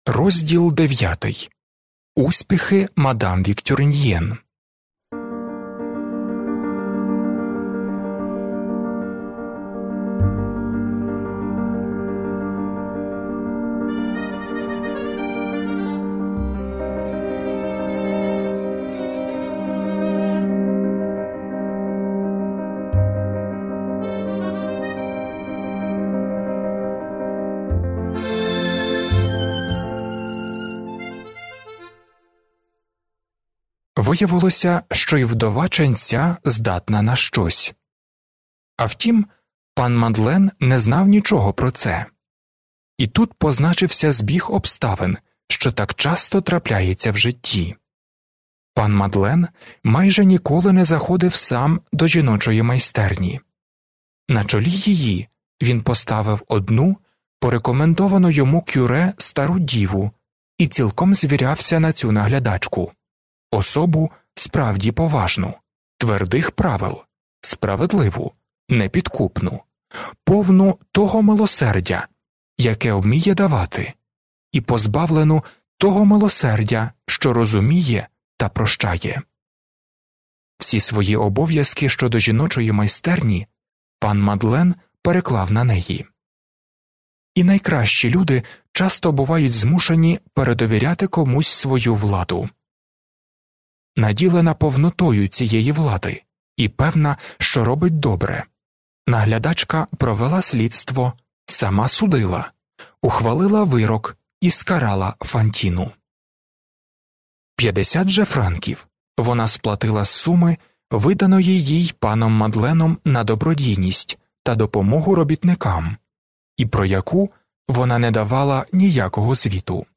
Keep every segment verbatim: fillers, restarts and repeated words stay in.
Розділ дев'ятий. Успіхи мадам Віктюрньєн. Виявилося, що й вдова ченця здатна на щось. А втім, пан Мадлен не знав нічого про це. І тут позначився збіг обставин, що так часто трапляється в житті. Пан Мадлен майже ніколи не заходив сам до жіночої майстерні. На чолі її він поставив одну, порекомендовану йому кюре стару діву, і цілком звірявся на цю наглядачку. Особу справді поважну, твердих правил, справедливу, непідкупну, повну того милосердя, яке вміє давати, і позбавлену того милосердя, що розуміє та прощає. Всі свої обов'язки щодо жіночої майстерні пан Мадлен переклав на неї. І найкращі люди часто бувають змушені передовіряти комусь свою владу. Наділена повнотою цієї влади і певна, що робить добре, наглядачка провела слідство, сама судила, ухвалила вирок і скарала Фантіну. П'ятдесят же франків вона сплатила з суми, виданої їй паном Мадленом на добродійність та допомогу робітникам, і про яку вона не давала ніякого звіту.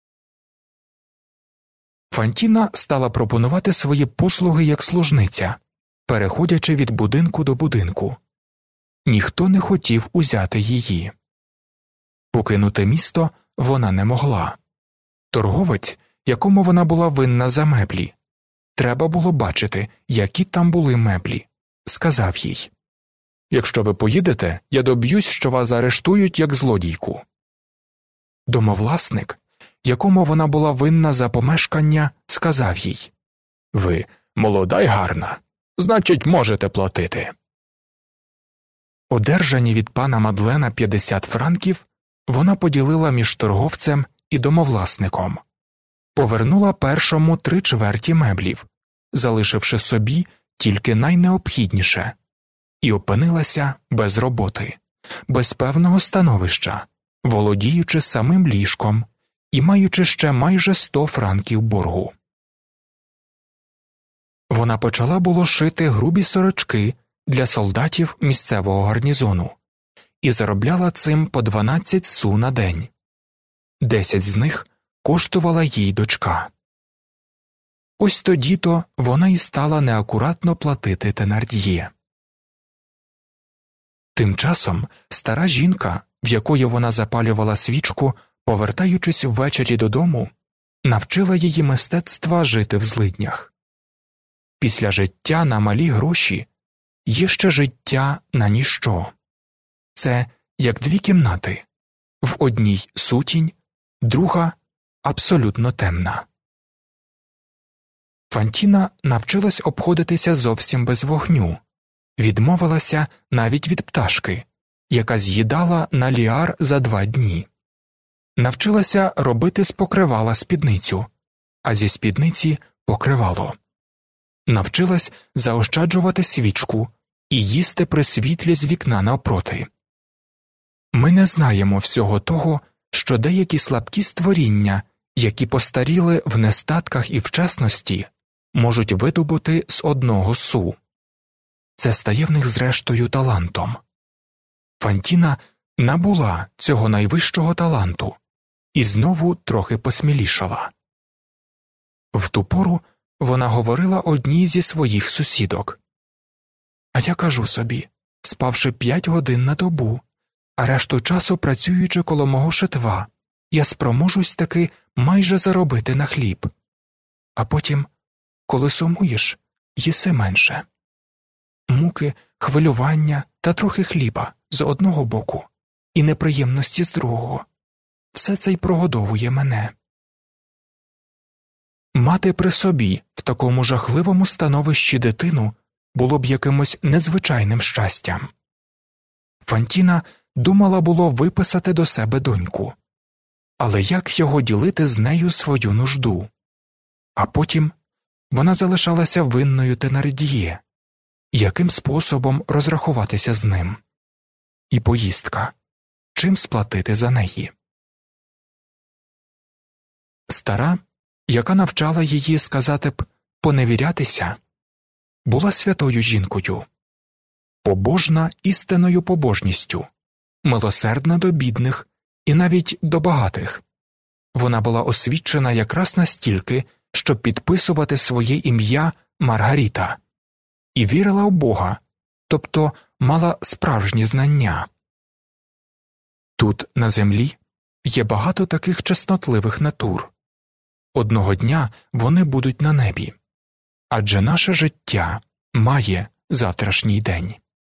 Фантіна стала пропонувати свої послуги як служниця, переходячи від будинку до будинку. Ніхто не хотів узяти її. Покинути місто вона не могла. Торговець, якому вона була винна за меблі, треба було бачити, які там були меблі, сказав їй: «Якщо ви поїдете, я доб'юсь, що вас заарештують як злодійку». Домовласник, якому вона була винна за помешкання, сказав їй: «Ви молода й гарна, значить, можете платити». Одержані від пана Мадлена п'ятдесят франків вона поділила між торговцем і домовласником, повернула першому три чверті меблів, залишивши собі тільки найнеобхідніше, і опинилася без роботи, без певного становища, володіючи самим ліжком і маючи ще майже сто франків боргу. Вона почала було шити грубі сорочки для солдатів місцевого гарнізону і заробляла цим по дванадцять су на день. Десять з них коштувала їй дочка. Ось тоді-то вона і стала неакуратно платити Тенард'є. Тим часом стара жінка, в якої вона запалювала свічку, повертаючись ввечері додому, навчила її мистецтва жити в злиднях. Після життя на малі гроші є ще життя на ніщо. Це як дві кімнати. В одній сутінь, друга абсолютно темна. Фантіна навчилась обходитися зовсім без вогню, відмовилася навіть від пташки, яка з'їдала на ліар за два дні. Навчилася робити з покривала спідницю, а зі спідниці – покривало. Навчилась заощаджувати свічку і їсти при світлі з вікна навпроти. Ми не знаємо всього того, що деякі слабкі створіння, які постаріли в нестатках і вчасності, можуть видобути з одного су. Це стає в них зрештою талантом. Фантіна набула цього найвищого таланту і знову трохи посмілішала. В ту пору вона говорила одній зі своїх сусідок: «А я кажу собі, спавши п'ять годин на добу, а решту часу працюючи коло мого шитва, я спроможусь таки майже заробити на хліб. А потім, коли сумуєш, їси менше. Муки, хвилювання та трохи хліба з одного боку і неприємності з другого. все це й прогодовує мене. Мати при собі в такому жахливому становищі дитину було б якимось незвичайним щастям. Фантіна думала було виписати до себе доньку. Але як його ділити з нею свою нужду? А потім вона залишалася винною Тенардіє. Яким способом розрахуватися з ним? І поїздка. Чим сплатити за неї? Стара, яка навчала її сказати б «поневірятися», була святою жінкою, побожна істинною побожністю, милосердна до бідних і навіть до багатих. Вона була освічена якраз настільки, щоб підписувати своє ім'я Маргаріта, і вірила в Бога, тобто мала справжні знання. Тут, на землі, є багато таких чеснотливих натур. Одного дня вони будуть на небі. Адже наше життя має завтрашній день.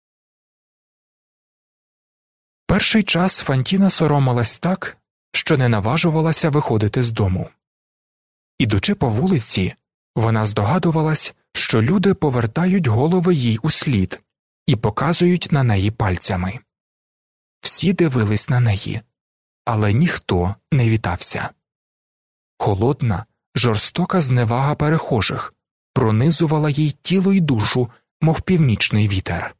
Перший час Фантіна соромилась так, що не наважувалася виходити з дому. Ідучи по вулиці, вона здогадувалась, що люди повертають голови їй услід і показують на неї пальцями. Всі дивились на неї, але ніхто не вітався. Холодна, жорстока зневага перехожих пронизувала їй тіло й душу, мов північний вітер.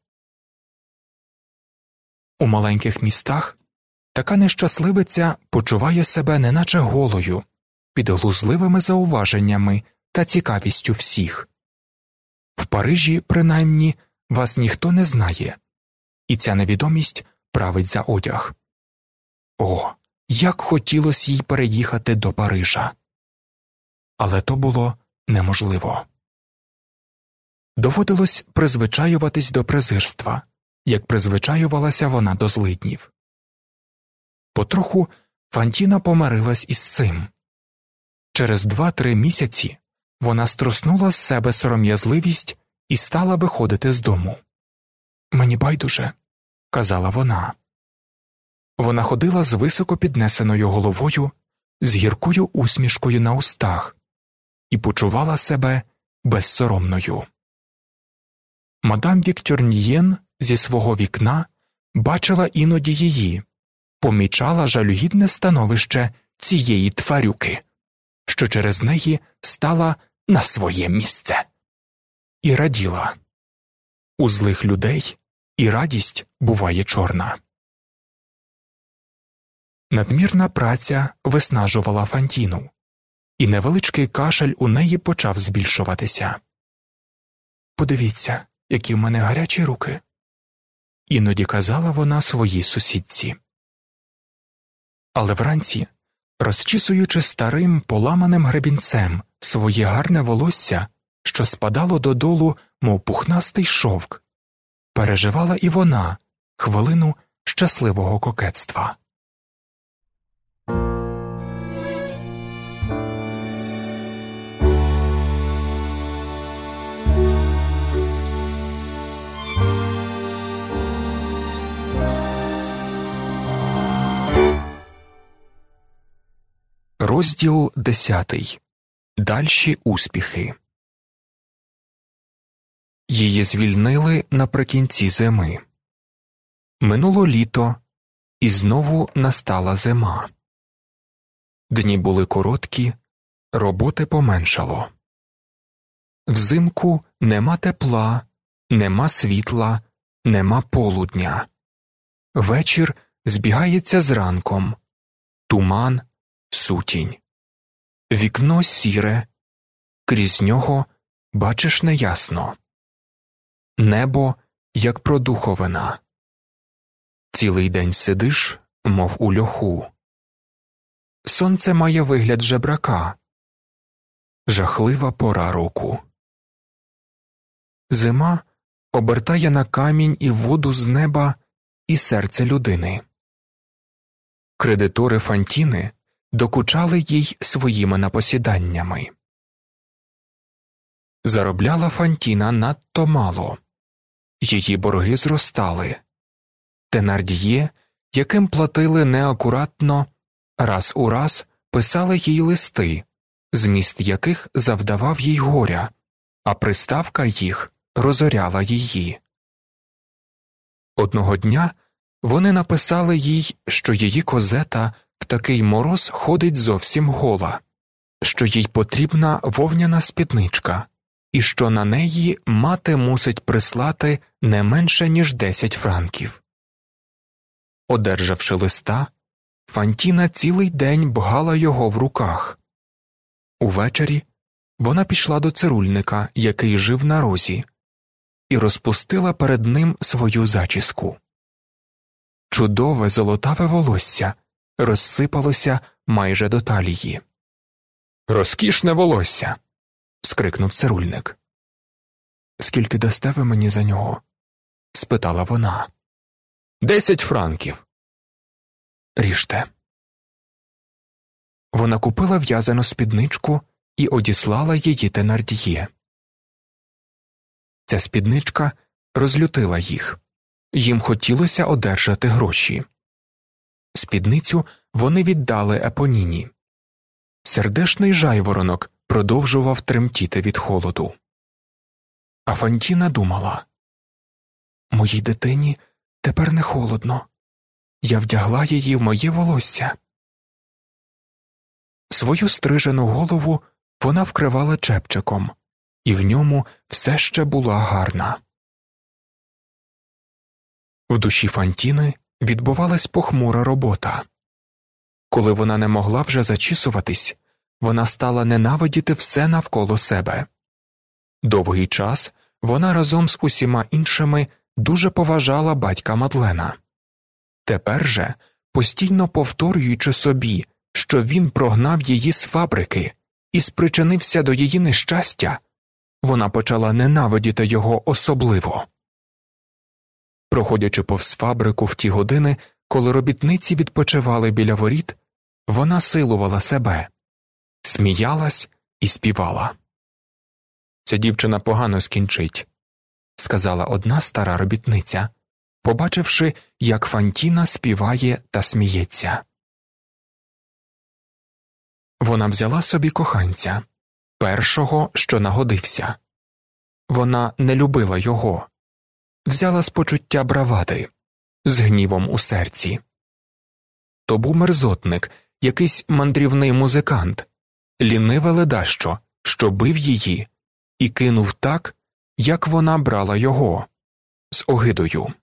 У маленьких містах така нещасливиця почуває себе неначе голою, під глузливими зауваженнями та цікавістю всіх. В Парижі, принаймні, вас ніхто не знає, і ця невідомість править за одяг. О, як хотілося їй переїхати до Парижа! Але то було неможливо. Доводилось призвичаюватись до презирства, як призвичаювалася вона до злиднів. Потроху Фантіна помирилась із цим. Через два-три місяці вона струснула з себе сором'язливість і стала виходити з дому. «Мені байдуже», – казала вона. Вона ходила з високо піднесеною головою, з гіркою усмішкою на устах і почувала себе безсоромною. Мадам Віктюрньєн зі свого вікна бачила іноді її, помічала жалюгідне становище цієї тварюки, що через неї стала на своє місце. І раділа. У злих людей і радість буває чорна. Надмірна праця виснажувала Фантіну, і невеличкий кашель у неї почав збільшуватися. «Подивіться, які в мене гарячі руки», – іноді казала вона своїй сусідці. Але вранці, розчісуючи старим поламаним гребінцем своє гарне волосся, що спадало додолу, мов пухнастий шовк, переживала і вона хвилину щасливого кокетства. Розділ десятий. Дальші успіхи. Її звільнили наприкінці зими. Минуло літо, і знову настала зима. Дні були короткі, роботи поменшало. Взимку нема тепла, нема світла, нема полудня. Вечір збігається з ранком. Туман, сутінь. Вікно сіре, крізь нього бачиш неясно. Небо, як продуховина. Цілий день сидиш, мов у льоху. Сонце має вигляд жебрака. Жахлива пора року. Зима обертає на камінь і воду з неба і серце людини. Кредитори Фантіни докучали їй своїми напосіданнями. Заробляла Фантіна надто мало. Її борги зростали. Тенардіє, яким платили неакуратно, раз у раз писали їй листи, зміст яких завдавав їй горя, а приставка їх розоряла її. Одного дня вони написали їй, що її Козета в такий мороз ходить зовсім гола, що їй потрібна вовняна спідничка, і що на неї мати мусить прислати не менше, ніж десять франків. Одержавши листа, Фантіна цілий день бгала його в руках. Увечері вона пішла до цирульника, який жив на розі, і розпустила перед ним свою зачіску. Чудове золотаве волосся розсипалося майже до талії. «Розкішне волосся!» – скрикнув цирульник. «Скільки дасте ви мені за нього?» – спитала вона. «Десять франків». «Ріжте». Вона купила в'язану спідничку і одіслала її Тенардіє. Ця спідничка розлютила їх. Їм хотілося одержати гроші. Спідницю вони віддали Епоніні. Сердешний жайворонок продовжував тремтіти від холоду. А Фантіна думала: «Моїй дитині тепер не холодно. Я вдягла її в моє волосся». Свою стрижену голову вона вкривала чепчиком, і в ньому все ще була гарна. В душі Фантіни відбувалась похмура робота. Коли вона не могла вже зачісуватись, вона стала ненавидіти все навколо себе. Довгий час вона разом з усіма іншими дуже поважала батька Мадлена. Тепер же, постійно повторюючи собі, що він прогнав її з фабрики і спричинився до її нещастя, вона почала ненавидіти його особливо. Проходячи повз фабрику в ті години, коли робітниці відпочивали біля воріт, вона силувала себе, сміялась і співала. «Ця дівчина погано скінчить», – сказала одна стара робітниця, побачивши, як Фантіна співає та сміється. Вона взяла собі коханця, першого, що нагодився. Вона не любила його. Взяла з почуття бравади, з гнівом у серці. То був мерзотник, якийсь мандрівний музикант, ліниве ледащо, що бив її, і кинув так, як вона брала його, з огидою.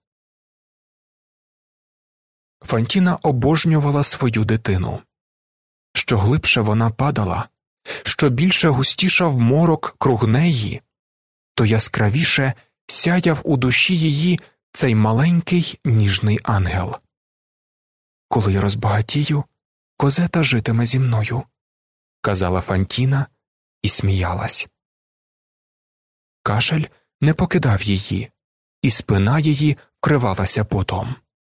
Фантіна обожнювала свою дитину. Що глибше вона падала, що більше густішав морок круг неї, то яскравіше сяяв у душі її цей маленький ніжний ангел. «Коли я розбагатію, Козета житиме зі мною», – казала Фантіна і сміялась. Кашель не покидав її, і спина її вкривалася потом.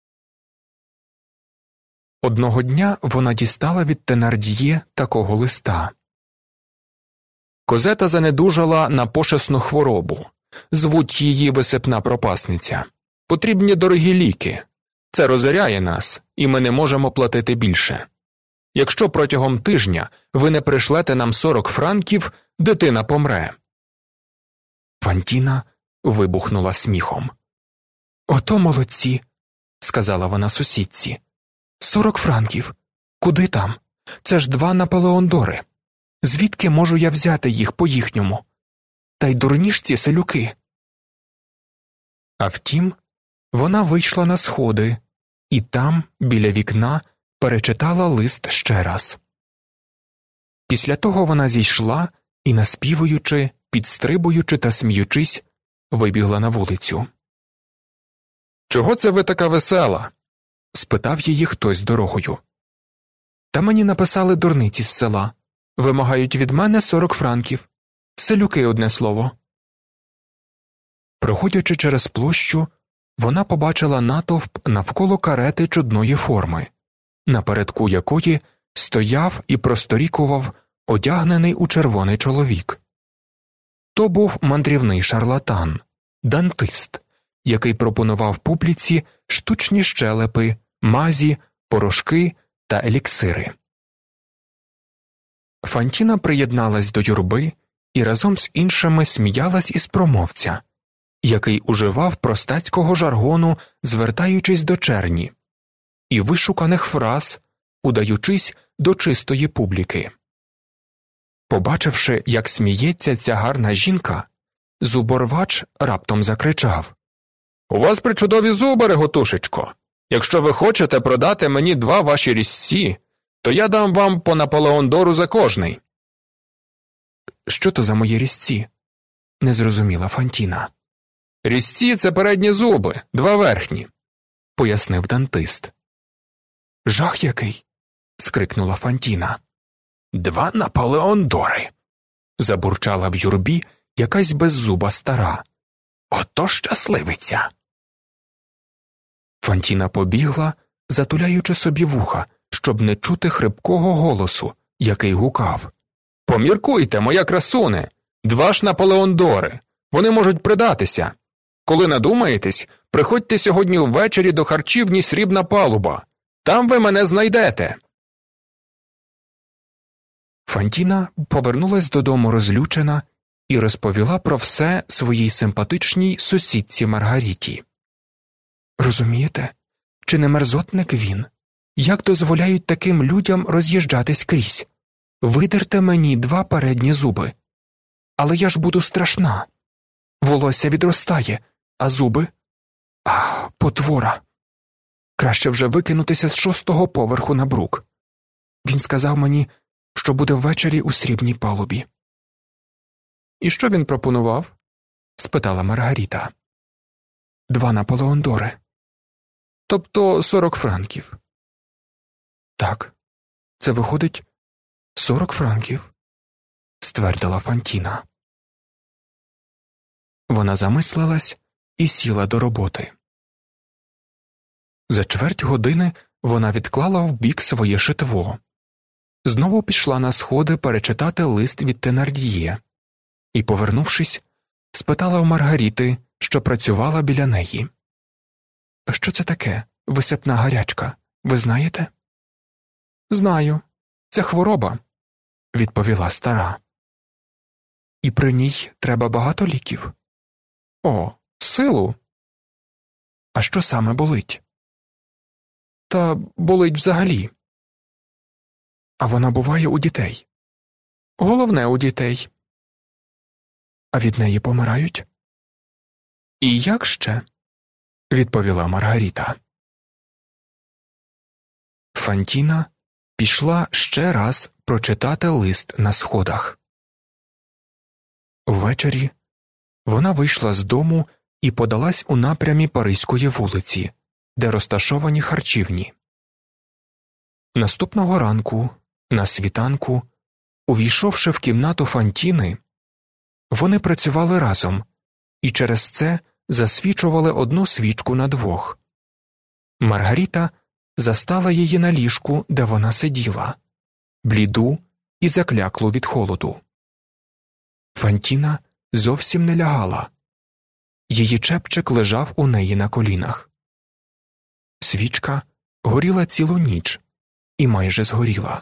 Одного дня вона дістала від Тенардіє такого листа. «Козета занедужала на пошесну хворобу. Звуть її висипна пропасниця. Потрібні дорогі ліки. Це розоряє нас, і ми не можемо платити більше. Якщо протягом тижня ви не пришлете нам сорок франків, дитина помре». Фантіна вибухнула сміхом. «Ото молодці», – сказала вона сусідці. «Сорок франків. Куди там? Це ж два наполеондори. Звідки можу я взяти їх по-їхньому? Та й дурні ж ці селюки». А втім, вона вийшла на сходи, і там, біля вікна, перечитала лист ще раз. Після того вона зійшла і, наспівуючи, підстрибуючи та сміючись, вибігла на вулицю. «Чого це ви така весела?» – спитав її хтось дорогою. «Та мені написали дурниці з села. Вимагають від мене сорок франків. Селюки, одне слово». Проходячи через площу, вона побачила натовп навколо карети чудної форми, напередку якої стояв і просторікував одягнений у червоний чоловік. То був мандрівний шарлатан, дантист, який пропонував публіці штучні щелепи, мазі, порошки та еліксири. Фантіна приєдналась до юрби і разом з іншими сміялась із промовця, який уживав простацького жаргону, звертаючись до черні, і вишуканих фраз, удаючись до чистої публіки. Побачивши, як сміється ця гарна жінка, зуборвач раптом закричав: «У вас причудові зуби, Реготушечко! Якщо ви хочете продати мені два ваші різці, то я дам вам по Наполеондору за кожний». «Що то за мої різці?» – не зрозуміла Фантіна. «Різці – це передні зуби, два верхні», – пояснив дантист. «Жах який!» – скрикнула Фантіна. «Два Наполеондори!» – забурчала в юрбі якась беззуба стара. «Ото щасливиця!» Фантіна побігла, затуляючи собі вуха, щоб не чути хрипкого голосу, який гукав: «Поміркуйте, моя красуне! Два ж Наполеондори! Вони можуть придатися! Коли надумаєтесь, приходьте сьогодні ввечері до харчівні «Срібна палуба». Там ви мене знайдете!» Фантіна повернулась додому розлючена і розповіла про все своїй симпатичній сусідці Маргаріті. «Розумієте, чи не мерзотник він? Як дозволяють таким людям роз'їжджатись крізь? Видерте мені два передні зуби. Але я ж буду страшна. Волосся відростає, а зуби? Ах, потвора. Краще вже викинутися з шостого поверху на брук. Він сказав мені, що буде ввечері у «Срібній палубі». «І що він пропонував?» – спитала Маргаріта. «Два Наполеондори. Тобто сорок франків». «Так, це виходить сорок франків», – ствердила Фантіна. Вона замислилась і сіла до роботи. За чверть години вона відклала вбік своє шитво. Знову пішла на сходи перечитати лист від Тенардіє і, повернувшись, спитала у Маргаріти, що працювала біля неї. «Що це таке, висипна гарячка, ви знаєте?» «Знаю. Це хвороба», – відповіла стара. «І при ній треба багато ліків?» «О, силу». «А що саме болить?» «Та болить взагалі». «А вона буває у дітей?» «Головне у дітей». «А від неї помирають?» «І як ще?» – відповіла Маргаріта. Фантіна пішла ще раз прочитати лист на сходах. Ввечері вона вийшла з дому і подалась у напрямі Паризької вулиці, де розташовані харчівні. Наступного ранку, на світанку, увійшовши в кімнату Фантіни, вони працювали разом і через це засвічували одну свічку на двох. Маргаріта застала її на ліжку, де вона сиділа, бліду і закляклу від холоду. Фантіна зовсім не лягала. Її чепчик лежав у неї на колінах. Свічка горіла цілу ніч і майже згоріла.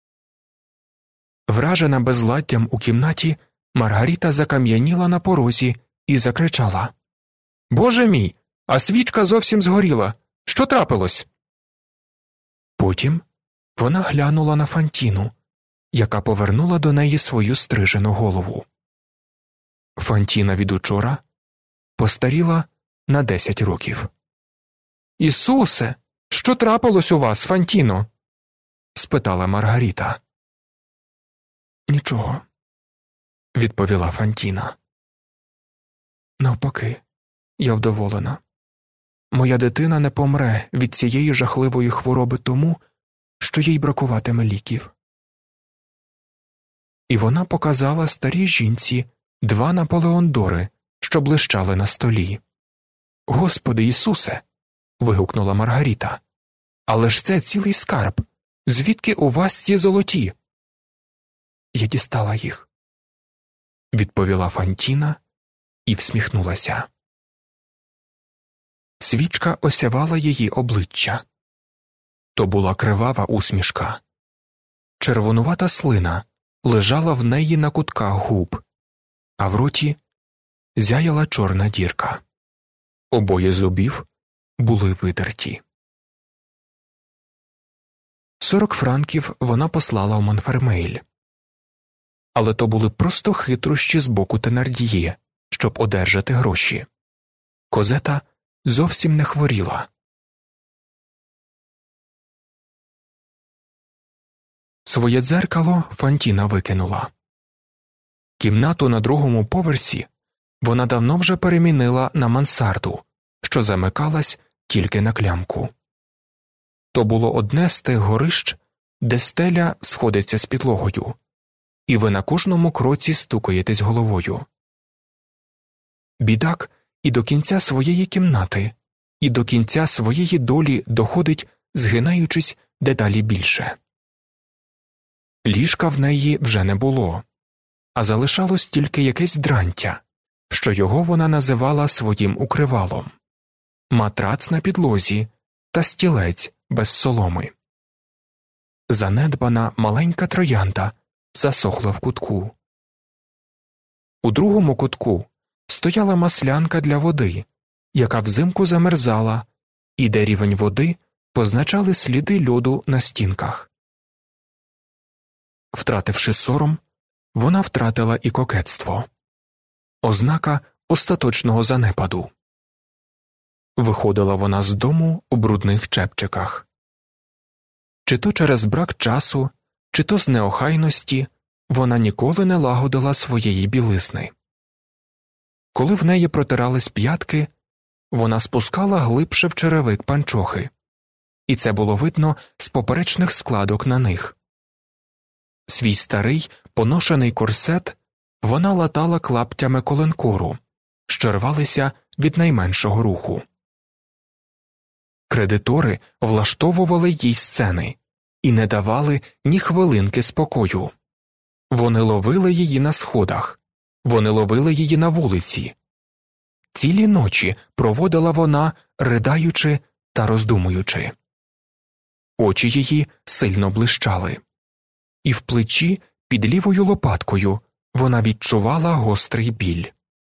Вражена безладдям у кімнаті, Маргаріта закам'яніла на порозі і закричала: «Боже мій, а свічка зовсім згоріла! Що трапилось?» Потім вона глянула на Фантіну, яка повернула до неї свою стрижену голову. Фантіна від учора постаріла на десять років. «Ісусе, що трапилось у вас, Фантіно?» – спитала Маргаріта. «Нічого», – відповіла Фантіна. «Навпаки, я вдоволена. Моя дитина не помре від цієї жахливої хвороби тому, що їй бракуватиме ліків». І вона показала старій жінці два Наполеондори, що блищали на столі. «Господи Ісусе!» – вигукнула Маргаріта. «Але ж це цілий скарб! Звідки у вас ці золоті?» «Я дістала їх», – відповіла Фантіна і всміхнулася. Свічка осявала її обличчя. То була кривава усмішка. Червонувата слина лежала в неї на кутках губ, а в роті зяяла чорна дірка. Обоє зубів були видерті. Сорок франків вона послала в Монфермейль. Але то були просто хитрощі з боку Тенардіє, щоб одержати гроші. Козета зовсім не хворіла. Своє дзеркало Фантіна викинула. Кімнату на другому поверсі вона давно вже перемінила на мансарду, що замикалась тільки на клямку. То було одне з тих горищ, де стеля сходиться з підлогою, і ви на кожному кроці стукаєтесь головою. Бідак і до кінця своєї кімнати, і до кінця своєї долі доходить, згинаючись дедалі більше. Ліжка в неї вже не було, а залишалось тільки якесь дрантя, що його вона називала своїм укривалом, матрац на підлозі та стілець без соломи. Занедбана маленька троянда засохла в кутку. У другому кутку стояла маслянка для води, яка взимку замерзала, і де рівень води позначали сліди льоду на стінках. Втративши сором, вона втратила і кокетство. Ознака остаточного занепаду. Виходила вона з дому у брудних чепчиках. Чи то через брак часу, чи то з неохайності вона ніколи не лагодила своєї білизни. Коли в неї протирались п'ятки, вона спускала глибше в черевик панчохи, і це було видно з поперечних складок на них. Свій старий, поношений корсет вона латала клаптями коленкору, що рвалися від найменшого руху. Кредитори влаштовували їй сцени і не давали ні хвилинки спокою. Вони ловили її на сходах, вони ловили її на вулиці. Цілі ночі проводила вона, ридаючи та роздумуючи. Очі її сильно блищали. І в плечі під лівою лопаткою вона відчувала гострий біль.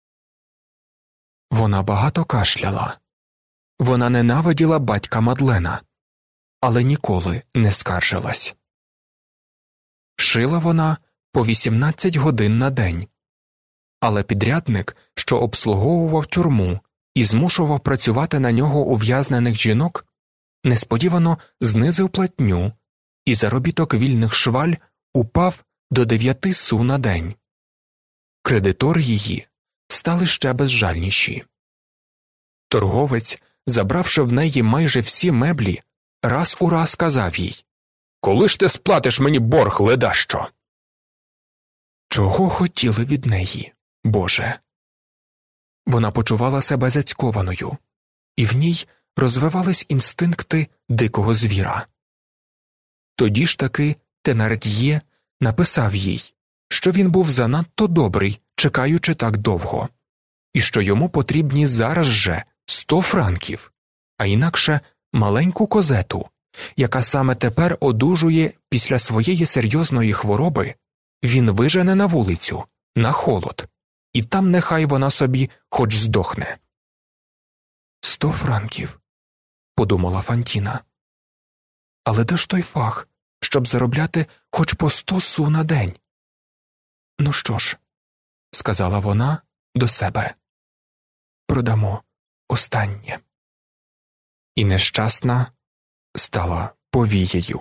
Вона багато кашляла. Вона ненавиділа батька Мадлена, але ніколи не скаржилась. Шила вона по вісімнадцять годин на день. Але підрядник, що обслуговував тюрму і змушував працювати на нього ув'язнених жінок, несподівано знизив платню, і заробіток вільних шваль упав до дев'яти су на день. Кредитори її стали ще безжальніші. Торговець, забравши в неї майже всі меблі, раз у раз казав їй: «Коли ж ти сплатиш мені борг, ледащо?» Чого хотіли від неї, Боже? Вона почувала себе зацькованою, і в ній розвивались інстинкти дикого звіра. Тоді ж таки Тенард'є написав їй, що він був занадто добрий, чекаючи так довго, і що йому потрібні зараз же сто франків, а інакше маленьку Козету, яка саме тепер одужує після своєї серйозної хвороби, він вижене на вулицю, на холод, і там нехай вона собі хоч здохне. «Сто франків», – подумала Фантіна. «Але де ж той фах, щоб заробляти хоч по сто су на день?» «Ну що ж», – сказала вона до себе, – «продамо останнє». І нещасна стала повією.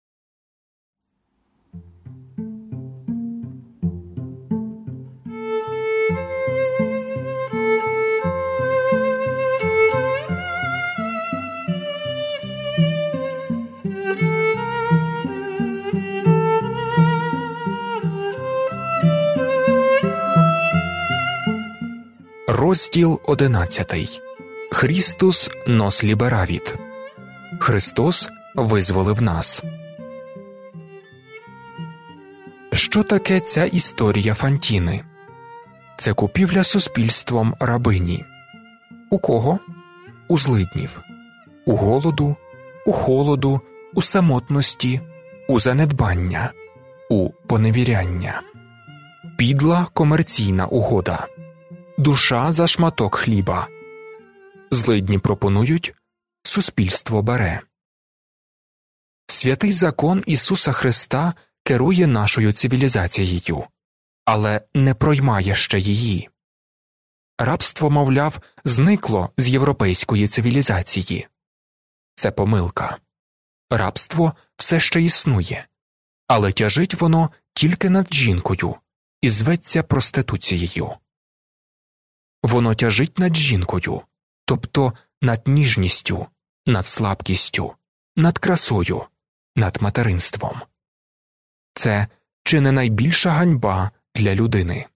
Розділ одинадцятий. Христус нос ліберавіт. Христос визволив нас. Що таке ця історія Фантіни? Це купівля суспільством рабині. У кого? У злиднів. У голоду, у холоду, у самотності, у занедбання, у поневіряння. Підла комерційна угода. Душа за шматок хліба. Злидні пропонують, суспільство бере. Святий закон Ісуса Христа керує нашою цивілізацією, але не проймає ще її. Рабство, мовляв, зникло з європейської цивілізації. Це помилка. Рабство все ще існує, але тяжить воно тільки над жінкою і зветься проституцією. Воно тяжить над жінкою, тобто над ніжністю, над слабкістю, над красою, над материнством. Це чи не найбільша ганьба для людини.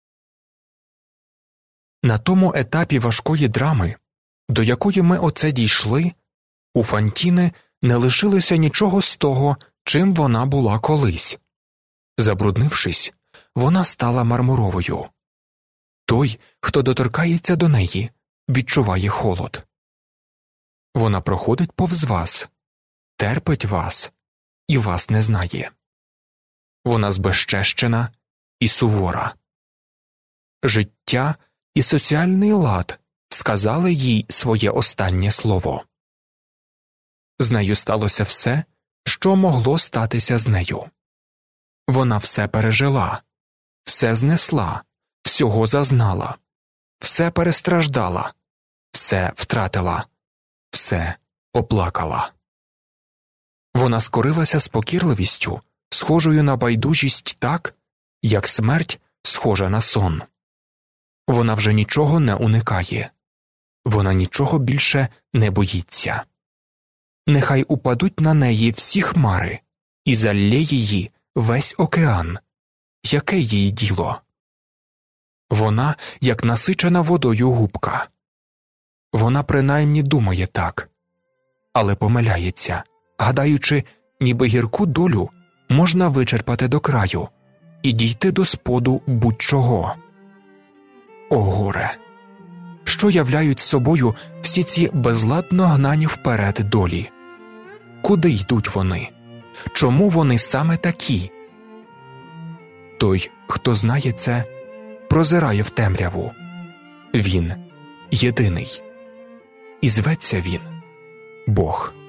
На тому етапі важкої драми, до якої ми оце дійшли, у Фантіни не лишилося нічого з того, чим вона була колись. Забруднившись, вона стала мармуровою. Той, хто доторкається до неї, відчуває холод. Вона проходить повз вас, терпить вас і вас не знає. Вона збезчещена і сувора. Життя і соціальний лад сказали їй своє останнє слово. З нею сталося все, що могло статися з нею. Вона все пережила, все знесла, всього зазнала, все перестраждала, все втратила, все оплакала. Вона скорилася з покірливістю, схожою на байдужість так, як смерть схожа на сон. Вона вже нічого не уникає. Вона нічого більше не боїться. Нехай упадуть на неї всі хмари, і залє її весь океан. Яке їй діло? Вона, як насичена водою губка. Вона принаймні думає так, але помиляється, гадаючи, ніби гірку долю можна вичерпати до краю і дійти до споду будь-чого. О горе! Що являють собою всі ці безладно гнані вперед долі? Куди йдуть вони? Чому вони саме такі? Той, хто знає це, прозирає в темряву. Він єдиний. І зветься він Бог.